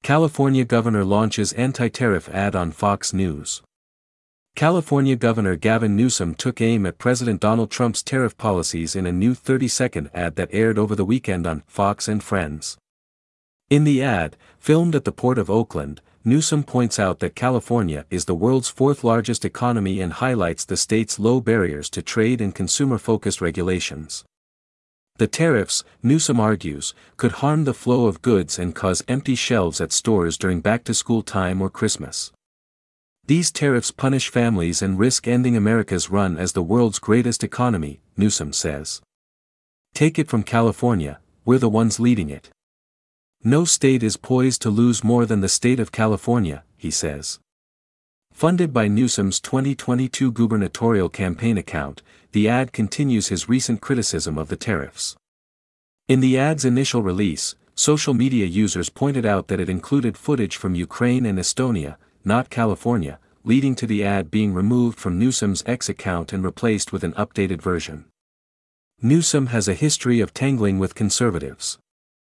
California governor launches anti-tariff ad on Fox News. California Governor Gavin Newsom took aim at President Donald Trump's tariff policies in a new 30-second ad that aired over the weekend on Fox and Friends. In the ad, filmed at the Port of Oakland, Newsom points out that California is the world's fourth-largest economy and highlights the state's low barriers to trade and consumer-focused regulations. The tariffs, Newsom argues, could harm the flow of goods and cause empty shelves at stores during back-to-school time or Christmas. These tariffs punish families and risk ending America's run as the world's greatest economy, Newsom says. Take it from California, we're the ones leading it. No state is poised to lose more than the state of California, he says. Funded by Newsom's 2022 gubernatorial campaign account, the ad continues his recent criticism of the tariffs. In the ad's initial release, social media users pointed out that it included footage from Ukraine and Estonia, not California, leading to the ad being removed from Newsom's X account and replaced with an updated version. Newsom has a history of tangling with conservatives.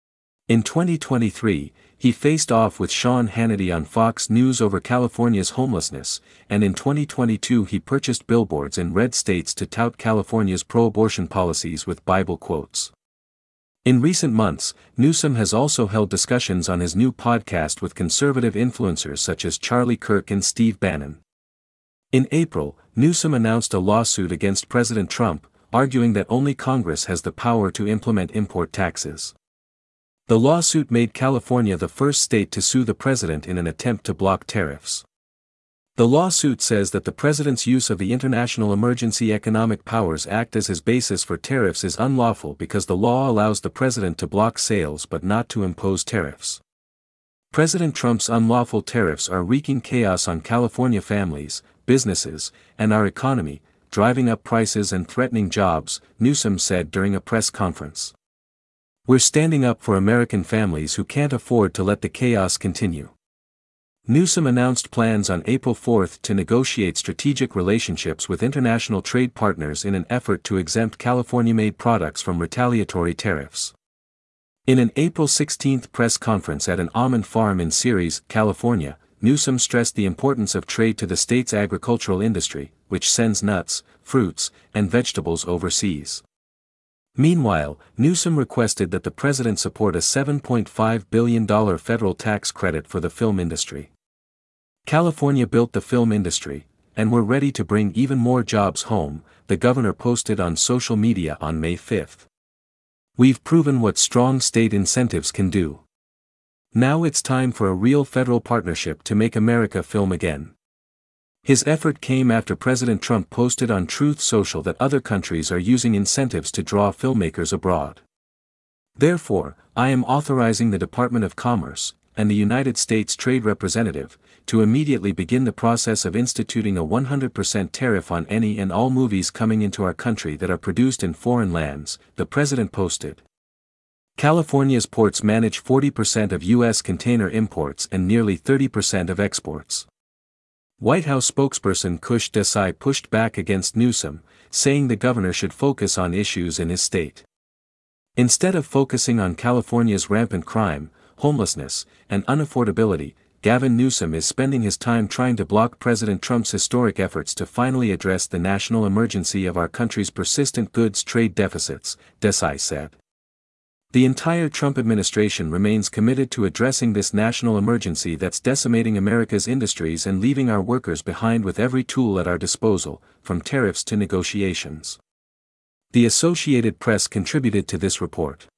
In 2023, he faced off with Sean Hannity on Fox News over California's homelessness, and in 2022 he purchased billboards in red states to tout California's pro-abortion policies with Bible quotes. In recent months, Newsom has also held discussions on his new podcast with conservative influencers such as Charlie Kirk and Steve Bannon. In April, Newsom announced a lawsuit against President Trump, arguing that only Congress has the power to implement import taxes. The lawsuit made California the first state to sue the president in an attempt to block tariffs. The lawsuit says that the president's use of the International Emergency Economic Powers Act as his basis for tariffs is unlawful because the law allows the president to block sales but not to impose tariffs. President Trump's unlawful tariffs are wreaking chaos on California families, businesses, and our economy, driving up prices and threatening jobs, Newsom said during a press conference. We're standing up for American families who can't afford to let the chaos continue. Newsom announced plans on April 4 to negotiate strategic relationships with international trade partners in an effort to exempt California-made products from retaliatory tariffs. In an April 16 press conference at an almond farm in Ceres, California, Newsom stressed the importance of trade to the state's agricultural industry, which sends nuts, fruits, and vegetables overseas. Meanwhile, Newsom requested that the president support a $7.5 billion federal tax credit for the film industry. California built the film industry, and we're ready to bring even more jobs home, the governor posted on social media on May 5. We've proven what strong state incentives can do. Now it's time for a real federal partnership to make America film again. His effort came after President Trump posted on Truth Social that other countries are using incentives to draw filmmakers abroad. Therefore, I am authorizing the Department of Commerce, and the United States Trade Representative, to immediately begin the process of instituting a 100% tariff on any and all movies coming into our country that are produced in foreign lands, the president posted. California's ports manage 40% of U.S. container imports and nearly 30% of exports. White House spokesperson Kush Desai pushed back against Newsom, saying the governor should focus on issues in his state. Instead of focusing on California's rampant crime, homelessness, and unaffordability, Gavin Newsom is spending his time trying to block President Trump's historic efforts to finally address the national emergency of our country's persistent goods trade deficits, Desai said. The entire Trump administration remains committed to addressing this national emergency that's decimating America's industries and leaving our workers behind with every tool at our disposal, from tariffs to negotiations. The Associated Press contributed to this report.